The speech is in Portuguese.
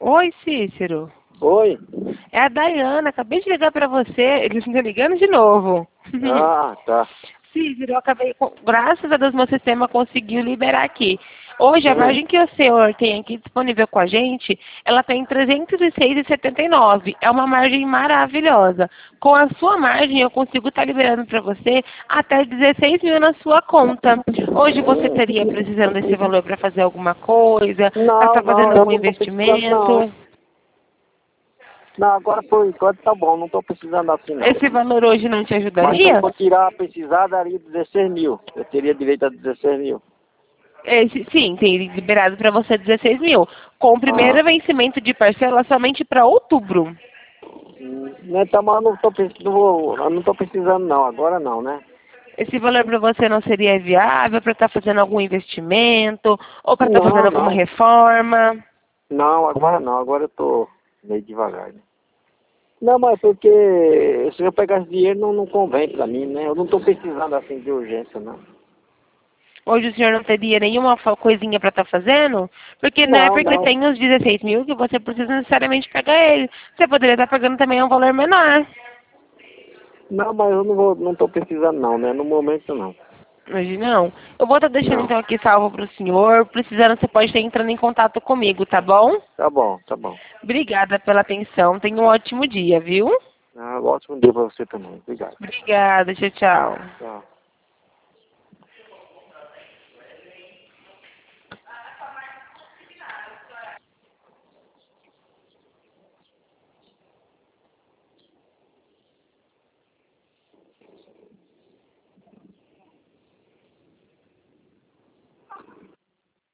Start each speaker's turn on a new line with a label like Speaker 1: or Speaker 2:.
Speaker 1: Oi, Cícero.
Speaker 2: Oi?
Speaker 1: É a Dayana, acabei de ligar pra você. Eles estão ligando de novo.
Speaker 2: Ah, tá.
Speaker 1: Cícero, eu acabei, graças a Deus, meu sistema conseguiu liberar aqui. Hoje, a
Speaker 2: Hum.
Speaker 1: margem que o senhor tem aqui disponível com a gente, ela tem 306,79. É uma margem maravilhosa. Com a sua margem, eu consigo estar liberando para você até 16 mil na sua conta. Hoje, você estaria precisando desse valor para fazer alguma coisa, para
Speaker 2: Não,
Speaker 1: estar fazendo
Speaker 2: não, eu
Speaker 1: algum
Speaker 2: não tô precisando não.
Speaker 1: investimento?
Speaker 2: Não, agora por enquanto tá bom, não tô precisando assim não.
Speaker 1: Esse valor hoje não te
Speaker 2: Mas se eu
Speaker 1: ajudaria?
Speaker 2: for tirar, precisar, daria 16 mil. Eu teria direito a 16 mil.
Speaker 1: Sim, tem liberado para você 16 mil. Com o
Speaker 2: Ah.
Speaker 1: primeiro vencimento de parcela somente para outubro.
Speaker 2: Né, tá, mas eu não tô precisando não, agora não, né?
Speaker 1: Esse valor para você não seria viável para estar fazendo algum investimento ou para estar fazendo
Speaker 2: Não,
Speaker 1: alguma
Speaker 2: não.
Speaker 1: reforma?
Speaker 2: Não, agora não, agora eu tô meio devagar, né? Não, mas porque se eu pegar esse dinheiro não convém pra mim, né? Eu não tô precisando assim de urgência, não.
Speaker 1: Hoje o senhor não teria nenhuma coisinha para estar fazendo? Porque não é
Speaker 2: Não,
Speaker 1: porque
Speaker 2: não.
Speaker 1: tem os 16 mil que você precisa necessariamente pegar ele. Você poderia estar pagando também um valor menor.
Speaker 2: Não, mas eu não tô precisando não, né? No momento não.
Speaker 1: Hoje não. Eu vou estar deixando
Speaker 2: Não.
Speaker 1: então aqui salvo para o senhor. Precisando, você pode estar entrando em contato comigo, tá bom?
Speaker 2: Tá bom, tá bom.
Speaker 1: Obrigada pela atenção. Tenha um ótimo dia, viu?
Speaker 2: Ah, ótimo dia pra você também. Obrigado.
Speaker 1: Obrigada. Tchau, tchau.
Speaker 2: Tchau.